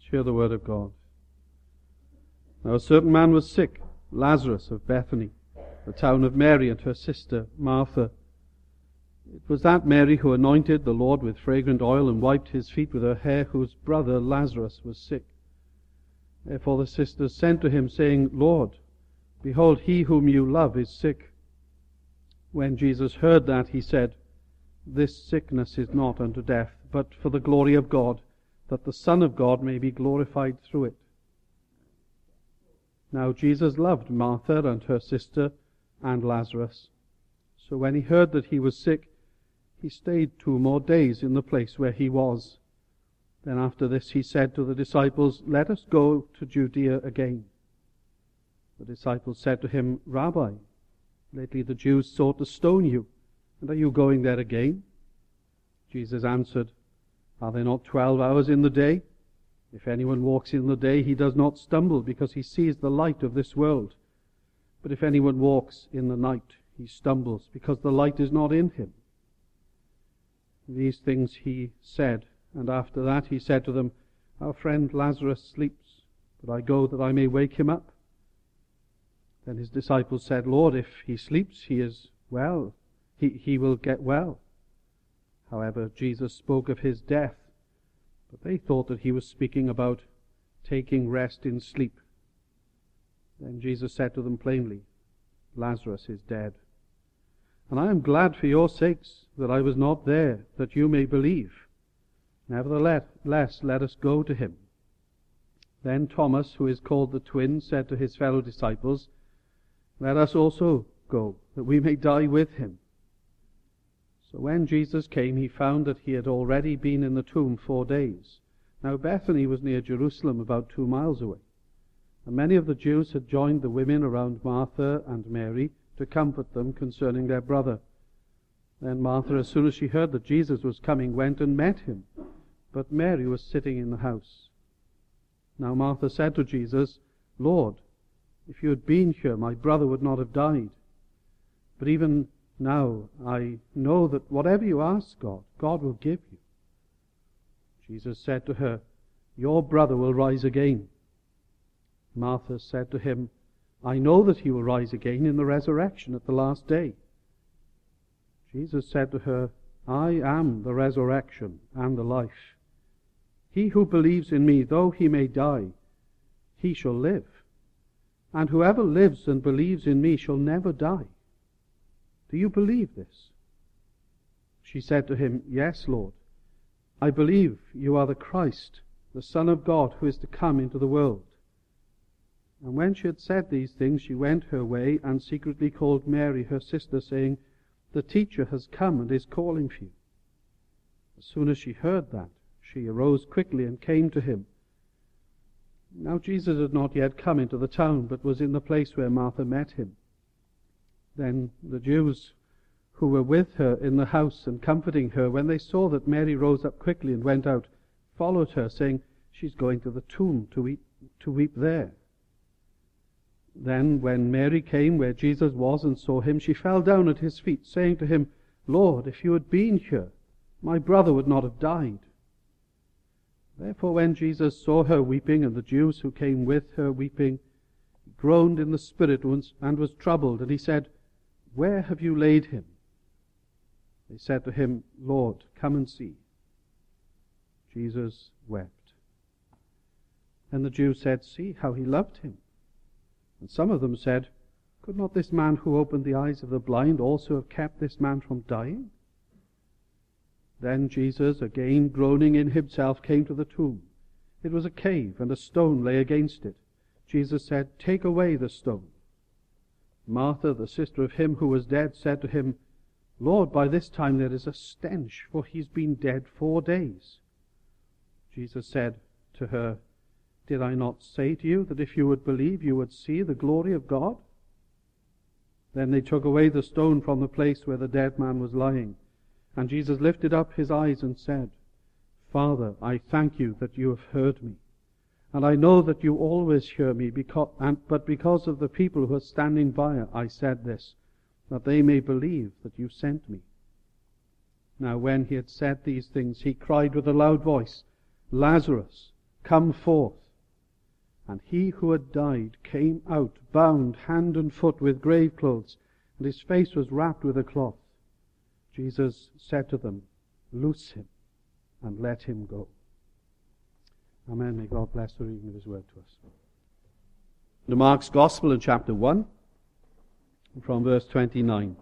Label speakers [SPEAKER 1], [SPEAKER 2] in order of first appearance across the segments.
[SPEAKER 1] Let's hear the word of God. Now a certain man was sick, Lazarus of Bethany, the town of Mary and her sister Martha. It was that Mary who anointed the Lord with fragrant oil and wiped his feet with her hair, whose brother Lazarus was sick. Therefore the sisters sent to him, saying, Lord, behold, he whom you love is sick. When Jesus heard that, he said, This sickness is not unto death, but for the glory of God, that the Son of God may be glorified through it. Now Jesus loved Martha and her sister and Lazarus. So when he heard that he was sick, he stayed 2 more days in the place where he was. Then after this he said to the disciples, Let us go to Judea again. The disciples said to him, Rabbi, lately the Jews sought to stone you, and are you going there again? Jesus answered, Are there not 12 hours in the day? If anyone walks in the day, he does not stumble, because he sees the light of this world. But if anyone walks in the night, he stumbles, because the light is not in him. These things he said, and after that he said to them, Our friend Lazarus sleeps, but I go that I may wake him up. Then his disciples said, Lord, if he sleeps, he is well. He will get well. However, Jesus spoke of his death, but they thought that he was speaking about taking rest in sleep. Then Jesus said to them plainly, Lazarus is dead. And I am glad for your sakes that I was not there, that you may believe. Nevertheless, let us go to him. Then Thomas, who is called the Twin, said to his fellow disciples, Let us also go, that we may die with him. So when Jesus came, he found that he had already been in the tomb 4 days. Now Bethany was near Jerusalem, about 2 miles away. And many of the Jews had joined the women around Martha and Mary to comfort them concerning their brother. Then Martha, as soon as she heard that Jesus was coming, went and met him. But Mary was sitting in the house. Now Martha said to Jesus, Lord, if you had been here, my brother would not have died. But even now I know that whatever you ask God, God will give you. Jesus said to her, Your brother will rise again. Martha said to him, I know that he will rise again in the resurrection at the last day. Jesus said to her, I am the resurrection and the life. He who believes in me, though he may die, he shall live. And whoever lives and believes in me shall never die. Do you believe this? She said to him, Yes, Lord. I believe you are the Christ, the Son of God, who is to come into the world. And when she had said these things, she went her way and secretly called Mary, her sister, saying, The teacher has come and is calling for you. As soon as she heard that, she arose quickly and came to him. Now Jesus had not yet come into the town, but was in the place where Martha met him. Then the Jews who were with her in the house and comforting her, when they saw that Mary rose up quickly and went out, followed her, saying, She's going to the tomb to weep there. Then when Mary came where Jesus was and saw him, she fell down at his feet, saying to him, Lord, if you had been here, my brother would not have died. Therefore when Jesus saw her weeping, and the Jews who came with her weeping, he groaned in the spirit and was troubled, and he said, Where have you laid him? They said to him, Lord, come and see. Jesus wept. And the Jews said, See how he loved him. And some of them said, Could not this man who opened the eyes of the blind also have kept this man from dying? Then Jesus, again groaning in himself, came to the tomb. It was a cave, and a stone lay against it. Jesus said, Take away the stone. Martha, the sister of him who was dead, said to him, Lord, by this time there is a stench, for he's been dead 4 days. Jesus said to her, Did I not say to you that if you would believe, you would see the glory of God? Then they took away the stone from the place where the dead man was lying. And Jesus lifted up his eyes and said, Father, I thank you that you have heard me. And I know that you always hear me, but because of the people who are standing by, I said this, that they may believe that you sent me. Now when he had said these things, he cried with a loud voice, Lazarus, come forth. And he who had died came out, bound hand and foot with grave clothes, and his face was wrapped with a cloth. Jesus said to them, Loose him, and let him go. Amen. May God bless the reading of his word to us. The Mark's Gospel in chapter 1, from verse 29.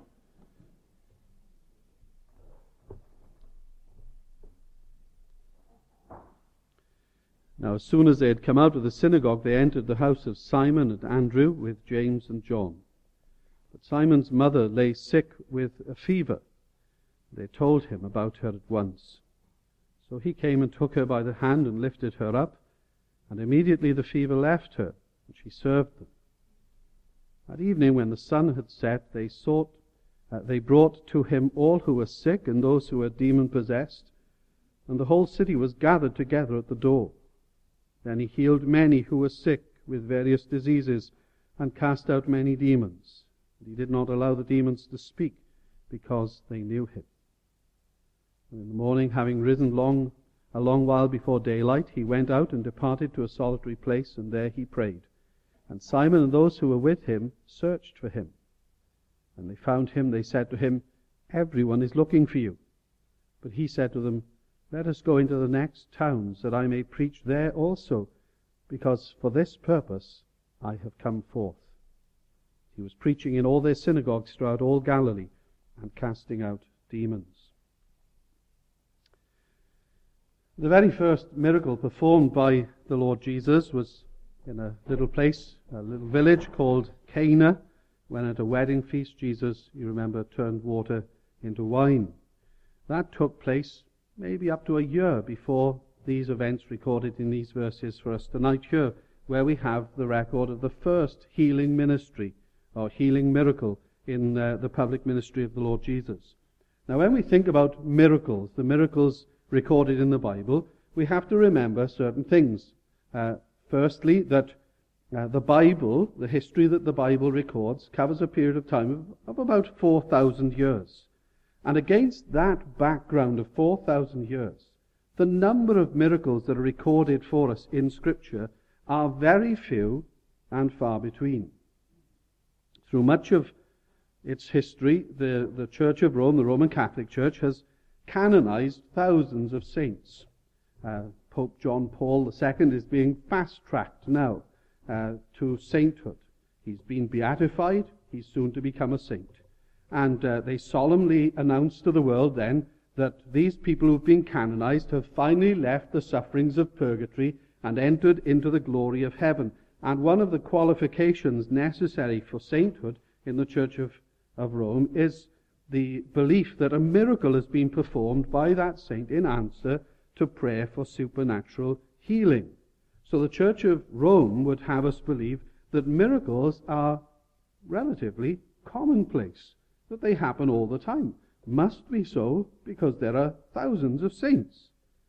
[SPEAKER 1] Now as soon as they had come out of the synagogue, they entered the house of Simon and Andrew with James and John. But Simon's mother lay sick with a fever. They told him about her at once. So he came and took her by the hand and lifted her up, and immediately the fever left her, and she served them. At evening, when the sun had set, they brought to him all who were sick and those who were demon-possessed, and the whole city was gathered together at the door. Then he healed many who were sick with various diseases, and cast out many demons. And he did not allow the demons to speak, because they knew him. And in the morning, having risen a long while before daylight, he went out and departed to a solitary place, and there he prayed. And Simon and those who were with him searched for him. When they found him, they said to him, Everyone is looking for you. But he said to them, Let us go into the next towns, that I may preach there also, because for this purpose I have come forth. He was preaching in all their synagogues throughout all Galilee, and casting out demons. The very first miracle performed by the Lord Jesus was in a little place, a little village called Cana, when at a wedding feast Jesus, you remember, turned water into wine. That took place maybe up to a year before these events recorded in these verses for us tonight here, where we have the record of the first healing ministry, or healing miracle, in the public ministry of the Lord Jesus. Now, when we think about miracles, the miracles recorded in the Bible, we have to remember certain things. Firstly, that the Bible, the history that the Bible records, covers a period of time of about 4,000 years. And against that background of 4,000 years, the number of miracles that are recorded for us in Scripture are very few and far between. Through much of its history, the Church of Rome, the Roman Catholic Church, has canonized thousands of saints. Pope John Paul II is being fast-tracked now to sainthood. He's been beatified. He's soon to become a saint. And they solemnly announced to the world then that these people who've been canonized have finally left the sufferings of purgatory and entered into the glory of heaven. And one of the qualifications necessary for sainthood in the Church of Rome is the belief that a miracle has been performed by that saint in answer to prayer for supernatural healing. So the Church of Rome would have us believe that miracles are relatively commonplace, that they happen all the time. Must be so because there are thousands of saints.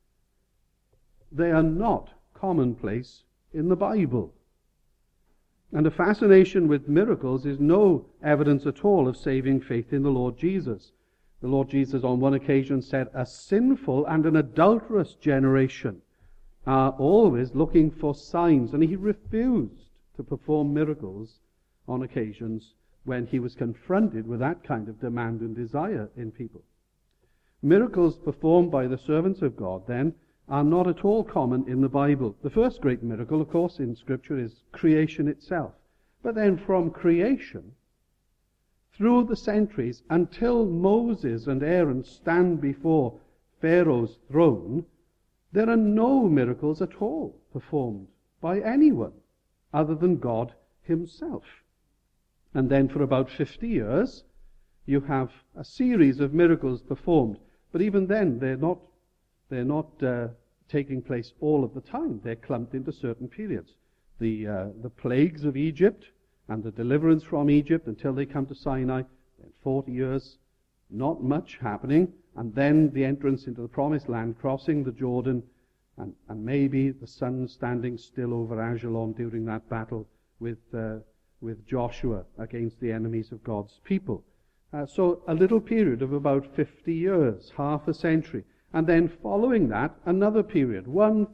[SPEAKER 1] They are not commonplace in the Bible. And a fascination with miracles is no evidence at all of saving faith in the Lord Jesus. The Lord Jesus on one occasion said, a sinful and an adulterous generation are always looking for signs, and he refused to perform miracles on occasions when he was confronted with that kind of demand and desire in people. Miracles performed by the servants of God, then, are not at all common in the Bible. The first great miracle, of course, in Scripture is creation itself. But then from creation, through the centuries, until Moses and Aaron stand before Pharaoh's throne, there are no miracles at all performed by anyone other than God himself. And then for about 50 years, you have a series of miracles performed. But even then, they're not taking place all of the time. They're clumped into certain periods. The plagues of Egypt and the deliverance from Egypt until they come to Sinai, then 40 years, not much happening. And then the entrance into the promised land, crossing the Jordan, and maybe the sun standing still over Ajalon during that battle with Joshua against the enemies of God's people. So a little period of about 50 years, half a century. And then following that, another period,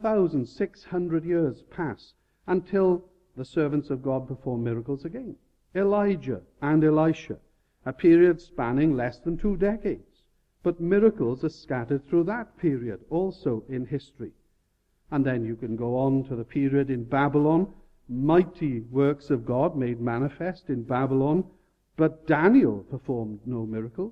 [SPEAKER 1] 1,600 years pass until the servants of God perform miracles again. Elijah and Elisha, a period spanning less than 2 decades. But miracles are scattered through that period also in history. And then you can go on to the period in Babylon, mighty works of God made manifest in Babylon, but Daniel performed no miracles.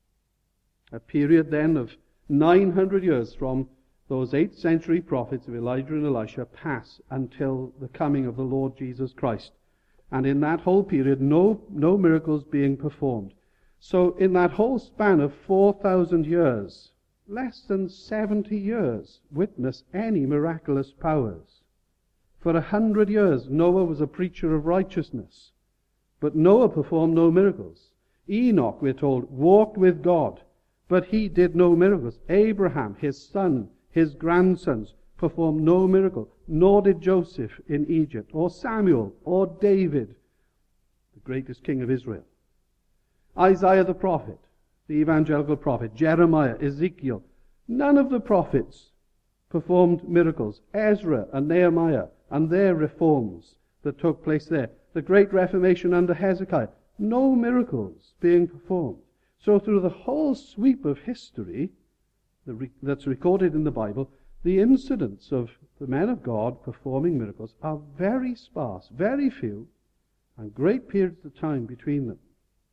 [SPEAKER 1] A period then of 900 years from those 8th century prophets of Elijah and Elisha pass until the coming of the Lord Jesus Christ. And in that whole period, no miracles being performed. So in that whole span of 4,000 years, less than 70 years witness any miraculous powers. For 100 years, Noah was a preacher of righteousness. But Noah performed no miracles. Enoch, we're told, walked with God, but he did no miracles. Abraham, his son, his grandsons performed no miracle, nor did Joseph in Egypt, or Samuel, or David, the greatest king of Israel. Isaiah the prophet, the evangelical prophet, Jeremiah, Ezekiel, none of the prophets performed miracles. Ezra and Nehemiah and their reforms that took place there. The Great Reformation under Hezekiah, no miracles being performed. So through the whole sweep of history that's recorded in the Bible, the incidents of the men of God performing miracles are very sparse, very few, and great periods of time between them.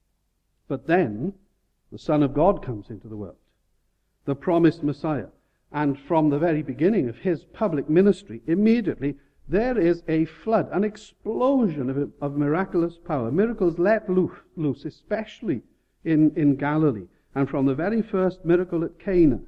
[SPEAKER 1] But then the Son of God comes into the world, the promised Messiah, and from the very beginning of his public ministry, immediately there is a flood, an explosion of miraculous power, miracles let loose, especially in Galilee, and from the very first miracle at Cana,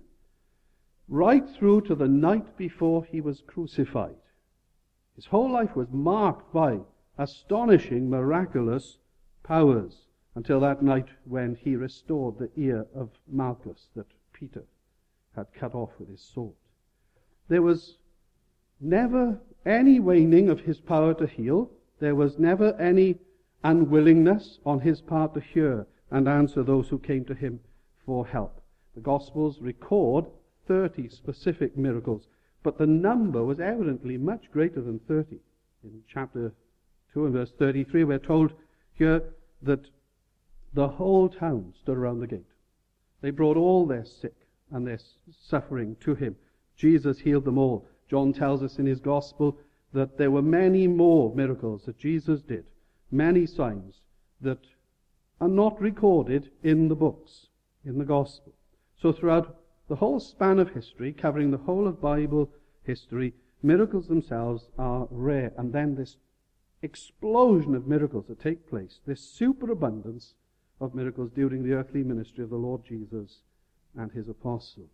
[SPEAKER 1] right through to the night before he was crucified. His whole life was marked by astonishing, miraculous powers, until that night when he restored the ear of Malchus that Peter had cut off with his sword. There was never any waning of his power to heal. There was never any unwillingness on his part to hear and answer those who came to him for help. The Gospels record 30 specific miracles, but the number was evidently much greater than 30. In chapter 2 and verse 33, we're told here that the whole town stood around the gate. They brought all their sick and their suffering to him. Jesus healed them all. John tells us in his Gospel that there were many more miracles that Jesus did, many signs that are not recorded in the books, in the Gospel. So throughout the whole span of history, covering the whole of Bible history, miracles themselves are rare. And then this explosion of miracles that take place, this superabundance of miracles during the earthly ministry of the Lord Jesus and his apostles.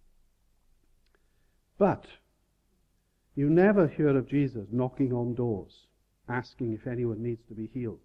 [SPEAKER 1] But you never hear of Jesus knocking on doors, asking if anyone needs to be healed.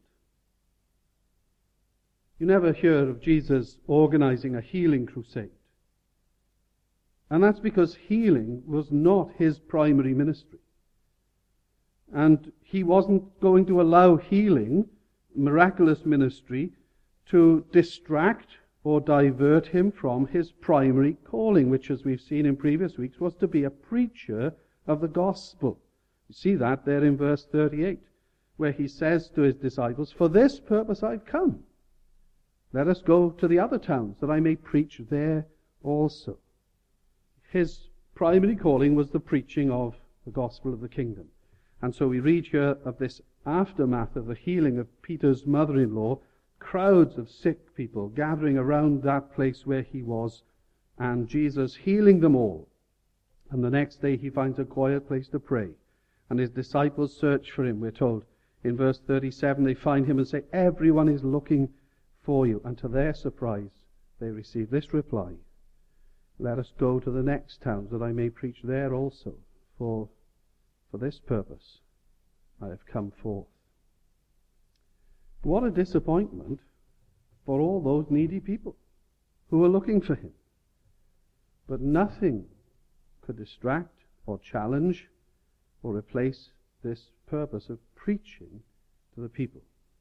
[SPEAKER 1] You never hear of Jesus organizing a healing crusade. And that's because healing was not his primary ministry. And he wasn't going to allow healing, miraculous ministry, to distract or divert him from his primary calling, which, as we've seen in previous weeks, was to be a preacher of the gospel. You see that there in verse 38, where he says to his disciples, "For this purpose I've come. Let us go to the other towns, that I may preach there also." His primary calling was the preaching of the gospel of the kingdom. And so we read here of this aftermath of the healing of Peter's mother-in-law, crowds of sick people gathering around that place where he was, and Jesus healing them all. And the next day he finds a quiet place to pray. And his disciples search for him, we're told. In verse 37, they find him and say, "Everyone is looking for you." And to their surprise, they receive this reply, "Let us go to the next towns, that I may preach there also. For this purpose I have come forth." What a disappointment for all those needy people who were looking for him. But nothing could distract or challenge or replace this purpose of preaching to the people.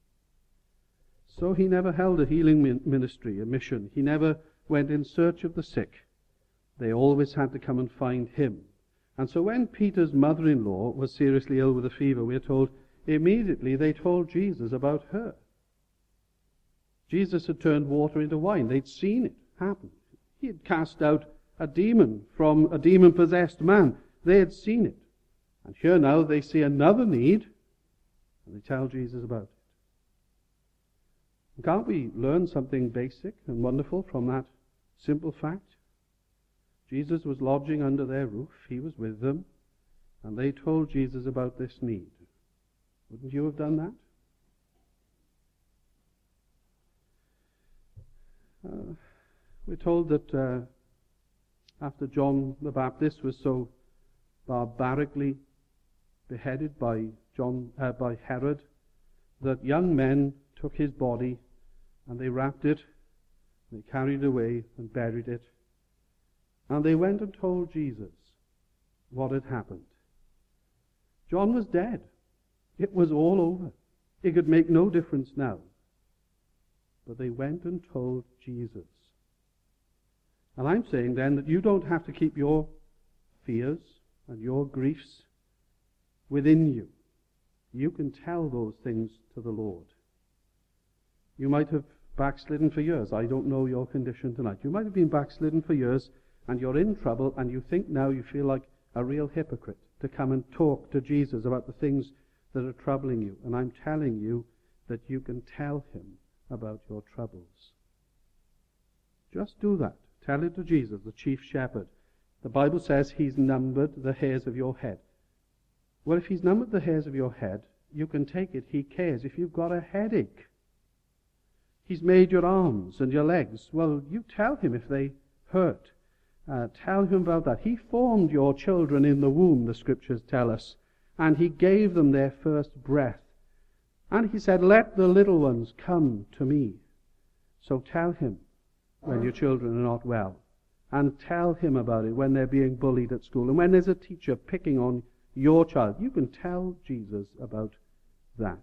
[SPEAKER 1] So he never held a healing ministry, a mission. He never went in search of the sick. They always had to come and find him. And so when Peter's mother-in-law was seriously ill with a fever, we're told, immediately they told Jesus about her. Jesus had turned water into wine. They'd seen it happen. He had cast out a demon from a demon-possessed man. They had seen it. And here now they see another need, and they tell Jesus about it. Can't we learn something basic and wonderful from that simple fact? Jesus was lodging under their roof. He was with them, and they told Jesus about this need. Wouldn't you have done that? We're told that after John the Baptist was so barbarically beheaded by Herod, that young men took his body and they wrapped it, they carried it away and buried it, and they went and told Jesus what had happened. John was dead. It was all over. It could make no difference now. But they went and told Jesus. And I'm saying then that you don't have to keep your fears and your griefs within you. You can tell those things to the Lord. You might have backslidden for years. I don't know your condition tonight. You might have been backslidden for years, and you're in trouble, and you think now you feel like a real hypocrite to come and talk to Jesus about the things that are troubling you. And I'm telling you that you can tell him about your troubles. Just do that. Tell it to Jesus, the chief shepherd. The Bible says he's numbered the hairs of your head. Well, if he's numbered the hairs of your head, you can take it he cares if you've got a headache. He's made your arms and your legs. Well, you tell him if they hurt. Tell him about that. He formed your children in the womb, the scriptures tell us, and he gave them their first breath. And he said, let the little ones come to me. So tell him when your children are not well. And tell him about it when they're being bullied at school. And when there's a teacher picking on your child. You can tell Jesus about that.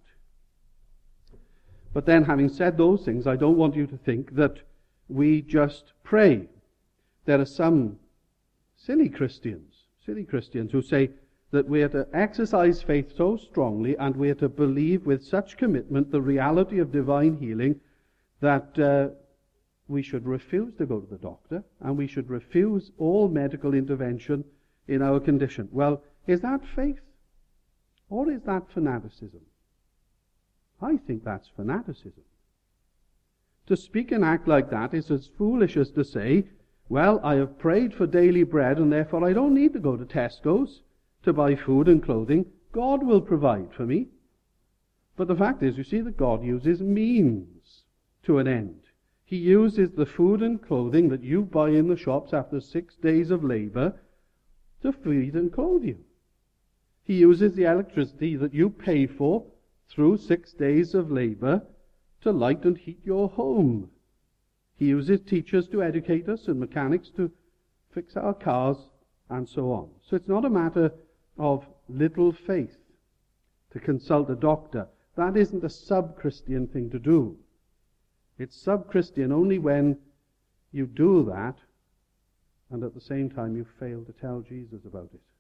[SPEAKER 1] But then, having said those things, I don't want you to think that we just pray. There are some silly Christians who say that we are to exercise faith so strongly and we are to believe with such commitment the reality of divine healing that we should refuse to go to the doctor and we should refuse all medical intervention in our condition. Well, is that faith? Or is that fanaticism? I think that's fanaticism. To speak and act like that is as foolish as to say, well, I have prayed for daily bread and therefore I don't need to go to Tesco's to buy food and clothing. God will provide for me. But the fact is, you see, that God uses means to an end. He uses the food and clothing that you buy in the shops after 6 days of labor to feed and clothe you. He uses the electricity that you pay for through 6 days of labor to light and heat your home. He uses teachers to educate us and mechanics to fix our cars and so on. So it's not a matter of little faith to consult a doctor. That isn't a sub-Christian thing to do. It's sub-Christian only when you do that and at the same time you fail to tell Jesus about it.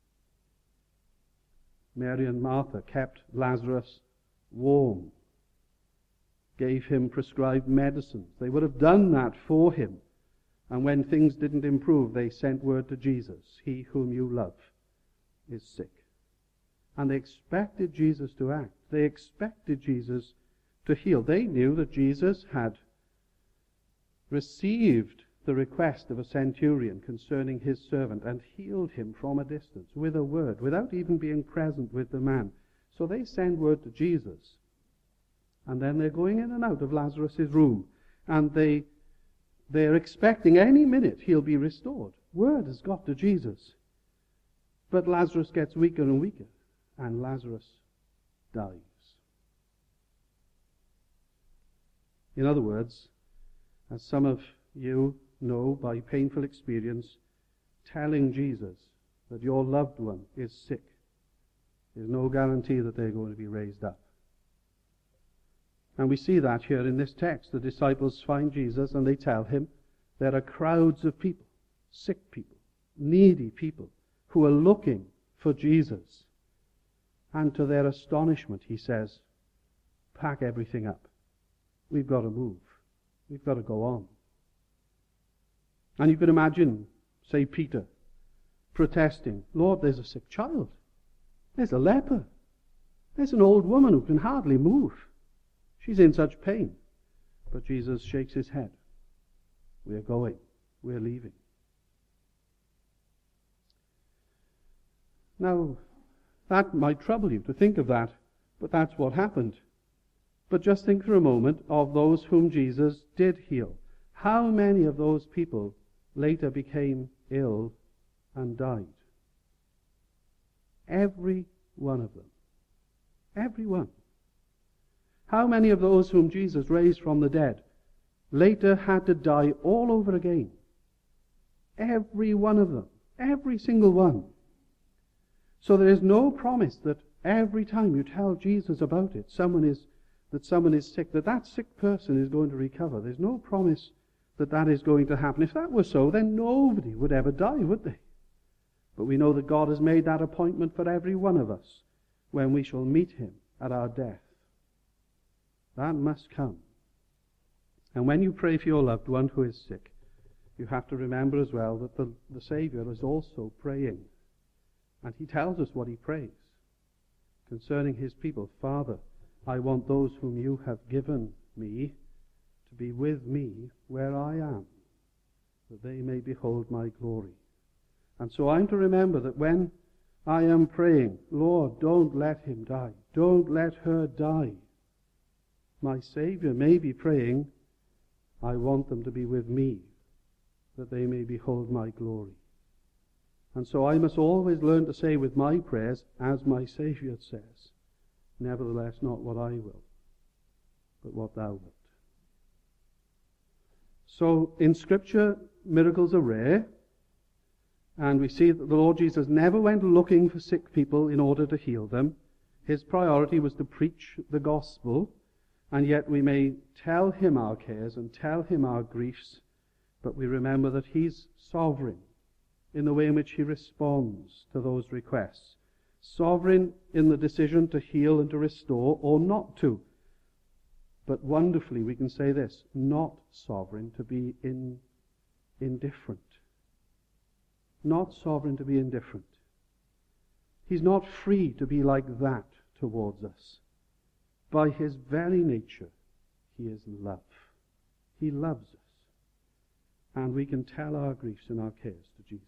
[SPEAKER 1] Mary and Martha kept Lazarus warm, gave him prescribed medicines. They would have done that for him. And when things didn't improve, they sent word to Jesus, he whom you love is sick. And they expected Jesus to act. They expected Jesus to heal. They knew that Jesus had received the request of a centurion concerning his servant and healed him from a distance with a word, without even being present with the man. So they send word to Jesus. And then they're going in and out of Lazarus' room. And they're expecting any minute he'll be restored. Word has got to Jesus. But Lazarus gets weaker and weaker. And Lazarus dies. In other words, as some of you know by painful experience, telling Jesus that your loved one is sick is no guarantee that they're going to be raised up. And we see that here in this text. The disciples find Jesus and they tell him there are crowds of people. sick people, needy people, who are looking for Jesus. And to their astonishment, he says, pack everything up. We've got to move. We've got to go on. And you can imagine, say, Peter protesting, Lord, there's a sick child. There's a leper. There's an old woman who can hardly move. She's in such pain. But Jesus shakes his head. We're going. We're leaving. Now, that might trouble you to think of that, but that's what happened. But just think for a moment of those whom Jesus did heal. How many of those people later became ill and died? Every one of them. Every one. How many of those whom Jesus raised from the dead later had to die all over again? Every one of them. Every single one. So there is no promise that every time you tell Jesus about it, someone is sick, that sick person is going to recover. There's no promise that that is going to happen. If that were so, then nobody would ever die, would they? But we know that God has made that appointment for every one of us when we shall meet him at our death. That must come. And when you pray for your loved one who is sick, you have to remember as well that the Saviour is also praying. And he tells us what he prays concerning his people. Father, I want those whom you have given me to be with me where I am, that they may behold my glory. And so I'm to remember that when I am praying, Lord, don't let him die, don't let her die, my Saviour may be praying, I want them to be with me, that they may behold my glory. And so I must always learn to say with my prayers, as my Saviour says, nevertheless, not what I will, but what thou wilt. So in Scripture, miracles are rare, and we see that the Lord Jesus never went looking for sick people in order to heal them. His priority was to preach the gospel, and yet we may tell him our cares and tell him our griefs, but we remember that he's sovereign in the way in which he responds to those requests. Sovereign in the decision to heal and to restore or not to. But wonderfully, we can say this, not sovereign to be indifferent. Not sovereign to be indifferent. He's not free to be like that towards us. By his very nature, he is love. He loves us. And we can tell our griefs and our cares to Jesus.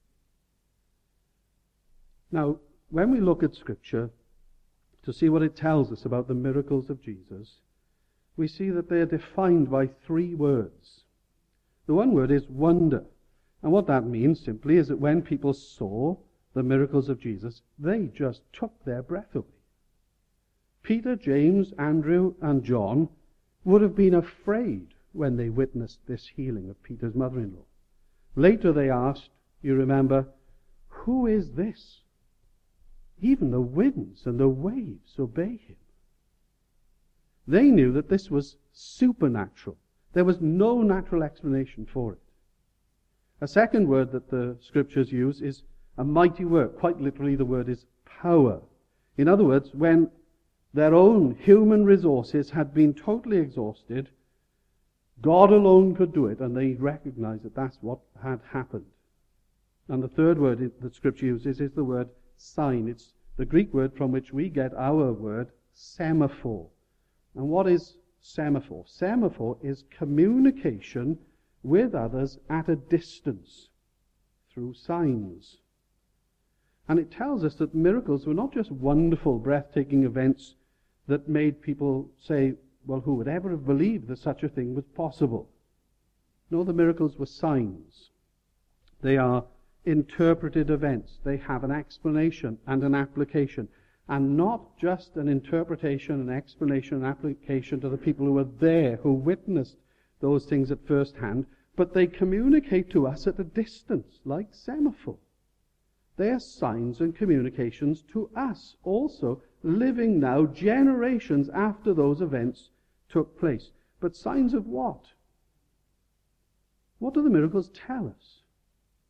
[SPEAKER 1] Now, when we look at Scripture to see what it tells us about the miracles of Jesus, we see that they are defined by three words. The one word is wonder. And what that means simply is that when people saw the miracles of Jesus, they just took their breath away. Peter, James, Andrew, and John would have been afraid when they witnessed this healing of Peter's mother-in-law. Later they asked, you remember, who is this? Even the winds and the waves obey him. They knew that this was supernatural. There was no natural explanation for it. A second word that the Scriptures use is a mighty work. Quite literally, the word is power. In other words, when their own human resources had been totally exhausted, God alone could do it, and they recognized that that's what had happened. And the third word that Scripture uses is the word sign. It's the Greek word from which we get our word semaphore. And what is semaphore? Semaphore is communication with others at a distance through signs. And it tells us that miracles were not just wonderful, breathtaking events that made people say, well, who would ever have believed that such a thing was possible? No, the miracles were signs. They are interpreted events. They have an explanation and an application. And not just an interpretation, an explanation, an application to the people who were there, who witnessed those things at first hand, but they communicate to us at a distance, like semaphore. They are signs and communications to us also, living now generations after those events took place. But signs of what? What do the miracles tell us?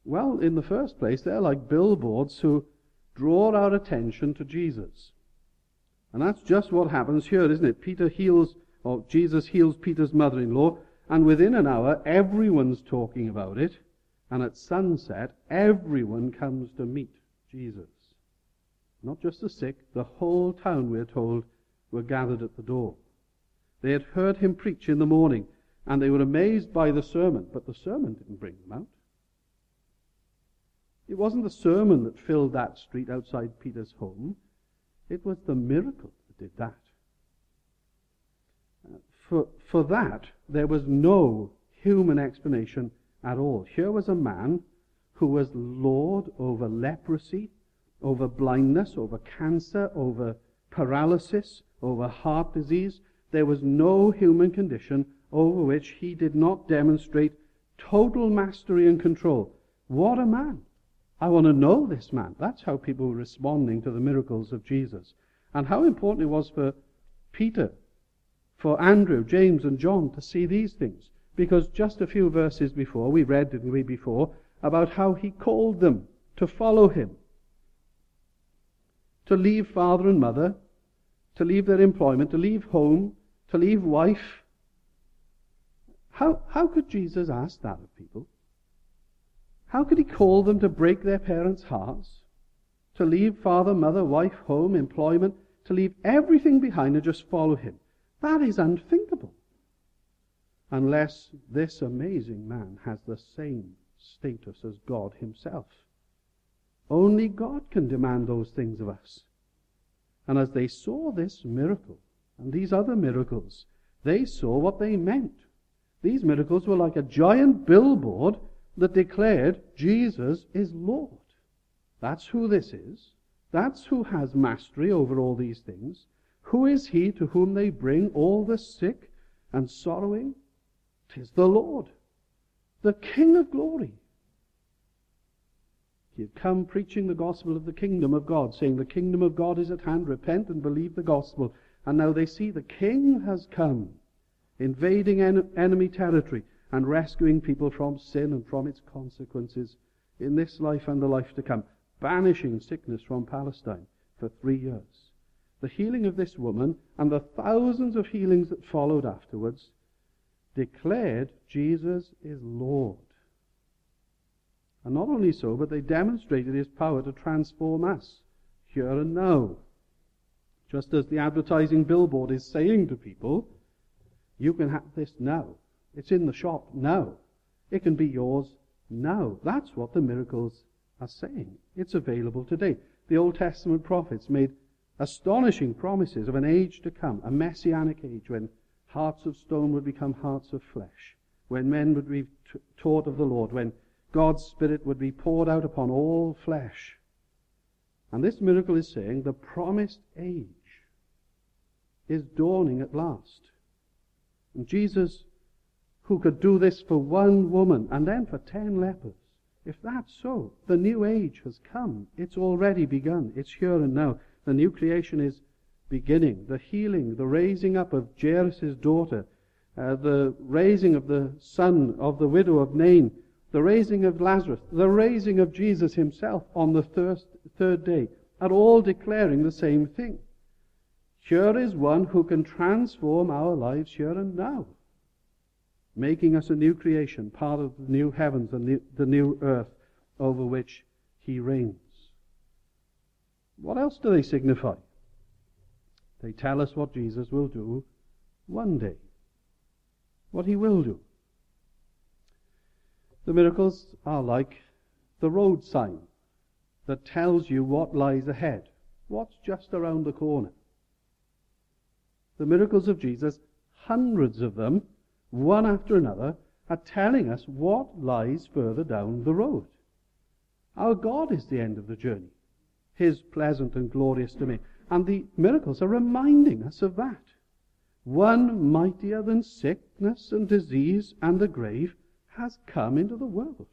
[SPEAKER 1] Well, in the first place, they're like billboards who draw our attention to Jesus. And that's just what happens here, isn't it? Jesus heals Peter's mother-in-law, and within an hour, everyone's talking about it. And at sunset, everyone comes to meet Jesus. Not just the sick, the whole town, we're told, were gathered at the door. They had heard him preach in the morning, and they were amazed by the sermon, but the sermon didn't bring them out. It wasn't the sermon that filled that street outside Peter's home. It was the miracle that did that. For that, there was no human explanation at all. Here was a man who was Lord over leprosy, over blindness, over cancer, over paralysis, over heart disease. There was no human condition over which he did not demonstrate total mastery and control. What a man! I want to know this man. That's how people were responding to the miracles of Jesus. And how important it was for Peter, for Andrew, James, and John to see these things. Because just a few verses before, we read, didn't we, before, about how he called them to follow him. To leave father and mother, to leave their employment, to leave home, to leave wife. How could Jesus ask that of people? How could he call them to break their parents' hearts? To leave father, mother, wife, home, employment, to leave everything behind and just follow him? That is unthinkable. Unless this amazing man has the same status as God himself. Only God can demand those things of us. And as they saw this miracle and these other miracles, they saw what they meant. These miracles were like a giant billboard that declared Jesus is Lord. That's who this is. That's who has mastery over all these things. Who is he to whom they bring all the sick and sorrowing? 'Tis the Lord, the King of glory. He had come preaching the gospel of the kingdom of God, saying the kingdom of God is at hand, repent and believe the gospel. And now they see the King has come, invading enemy territory and rescuing people from sin and from its consequences in this life and the life to come, banishing sickness from Palestine for 3 years. The healing of this woman and the thousands of healings that followed afterwards declared Jesus is Lord. And not only so, but they demonstrated his power to transform us here and now. Just as the advertising billboard is saying to people, you can have this now. It's in the shop now. It can be yours now. That's what the miracles are saying. It's available today. The Old Testament prophets made astonishing promises of an age to come, a messianic age when hearts of stone would become hearts of flesh, when men would be taught of the Lord, when God's Spirit would be poured out upon all flesh. And this miracle is saying the promised age is dawning at last. And Jesus, who could do this for one woman and then for 10 lepers, if that's so, the new age has come. It's already begun. It's here and now. The new creation is beginning. The healing, the raising up of Jairus' daughter, the raising of the son of the widow of Nain, the raising of Lazarus, the raising of Jesus himself on the third day, are all declaring the same thing. Here is one who can transform our lives here and now, making us a new creation, part of the new heavens and the new earth over which he reigns. What else do they signify? They tell us what Jesus will do one day, what he will do. The miracles are like the road sign that tells you what lies ahead, what's just around the corner. The miracles of Jesus, hundreds of them, one after another, are telling us what lies further down the road. Our God is the end of the journey, his pleasant and glorious domain. And the miracles are reminding us of that. One mightier than sickness and disease and the grave has come into the world.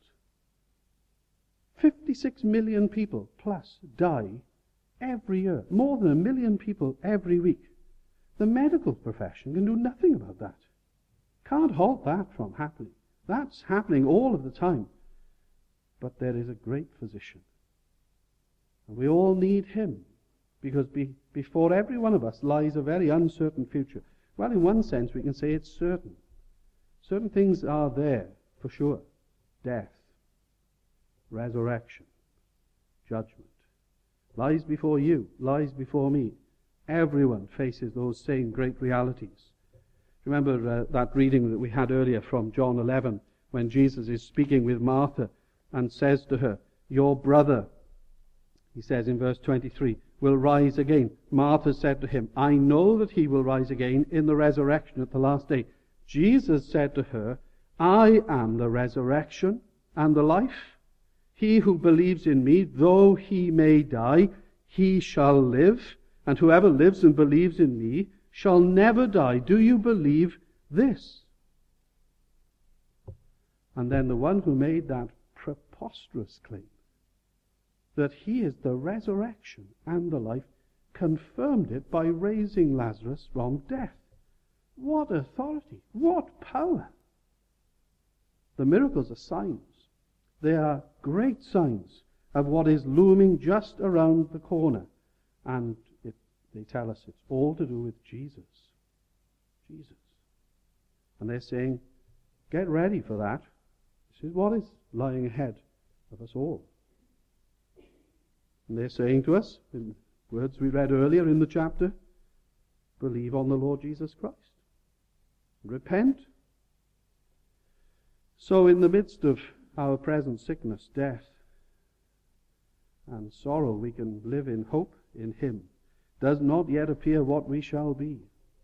[SPEAKER 1] 56 million people plus die every year. More than 1 million people every week. The medical profession can do nothing about that. Can't halt that from happening. That's happening all of the time. but there is a great physician. And we all need him, because before every one of us lies a very uncertain future. Well, in one sense, we can say it's certain. Certain things are there, for sure. Death, resurrection, judgment. Lies before you, lies before me. Everyone faces those same great realities. Remember that reading that we had earlier from John 11, when Jesus is speaking with Martha and says to her, your brother, he says in verse 23, will rise again. Martha said to him, I know that he will rise again in the resurrection at the last day. Jesus said to her, I am the resurrection and the life. He who believes in me, though he may die, he shall live. And whoever lives and believes in me shall never die. Do you believe this? And then the one who made that preposterous claim, that he is the resurrection and the life, confirmed it by raising Lazarus from death. What authority! What power! The miracles are signs. They are great signs of what is looming just around the corner. And they tell us it's all to do with Jesus. Jesus. And they're saying, get ready for that. This is what is lying ahead of us all. And they're saying to us, in words we read earlier in the chapter, believe on the Lord Jesus Christ. Repent. So in the midst of our present sickness, death, and sorrow, we can live in hope in him. Does not yet appear what we shall be.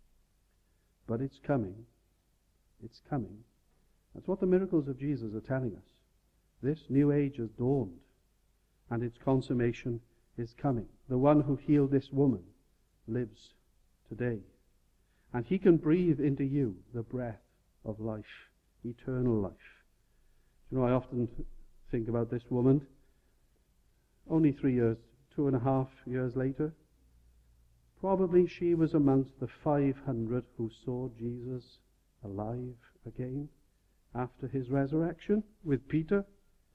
[SPEAKER 1] But it's coming. It's coming. That's what the miracles of Jesus are telling us. This new age has dawned, and its consummation is coming. The one who healed this woman lives today. And he can breathe into you the breath of life, eternal life. You know, I often think about this woman. Only 3 years, 2.5 years later, probably she was amongst the 500 who saw Jesus alive again after his resurrection with Peter.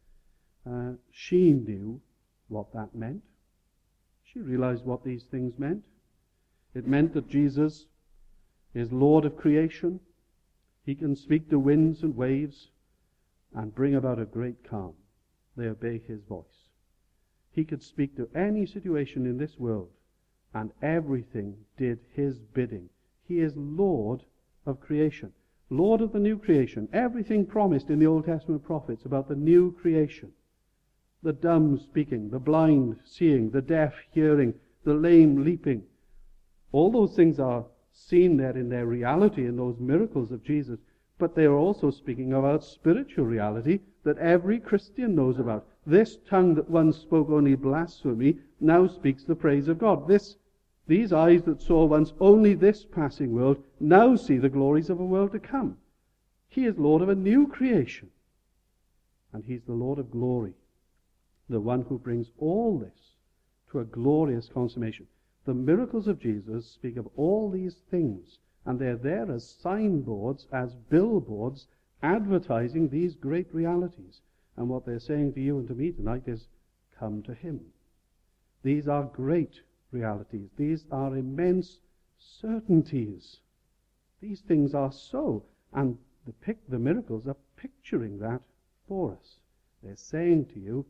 [SPEAKER 1] She knew what that meant. She realized what these things meant. It meant that Jesus is Lord of creation. He can speak to winds and waves and bring about a great calm. They obey his voice. He could speak to any situation in this world, and everything did his bidding. He is Lord of creation, Lord of the new creation. Everything promised in the Old Testament prophets about the new creation. The dumb speaking, the blind seeing, the deaf hearing, the lame leaping. All those things are seen there in their reality in those miracles of Jesus. But they are also speaking about spiritual reality that every Christian knows about. This tongue that once spoke only blasphemy now speaks the praise of God. These eyes that saw once only this passing world now see the glories of a world to come. He is Lord of a new creation. And he's the Lord of glory. The one who brings all this to a glorious consummation. The miracles of Jesus speak of all these things. And they're there as signboards, as billboards, advertising these great realities. And what they're saying to you and to me tonight is, come to him. These are great realities. These are immense certainties. These things are so. And the miracles are picturing that for us. They're saying to you,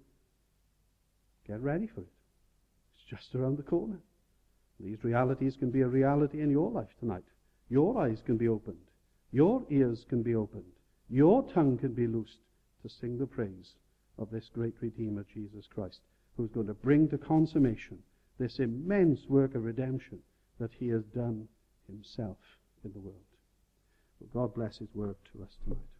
[SPEAKER 1] get ready for it. It's just around the corner. These realities can be a reality in your life tonight. Your eyes can be opened. Your ears can be opened. Your tongue can be loosed to sing the praise of this great Redeemer, Jesus Christ, who's going to bring to consummation this immense work of redemption that he has done himself in the world. Well, God bless his word to us tonight.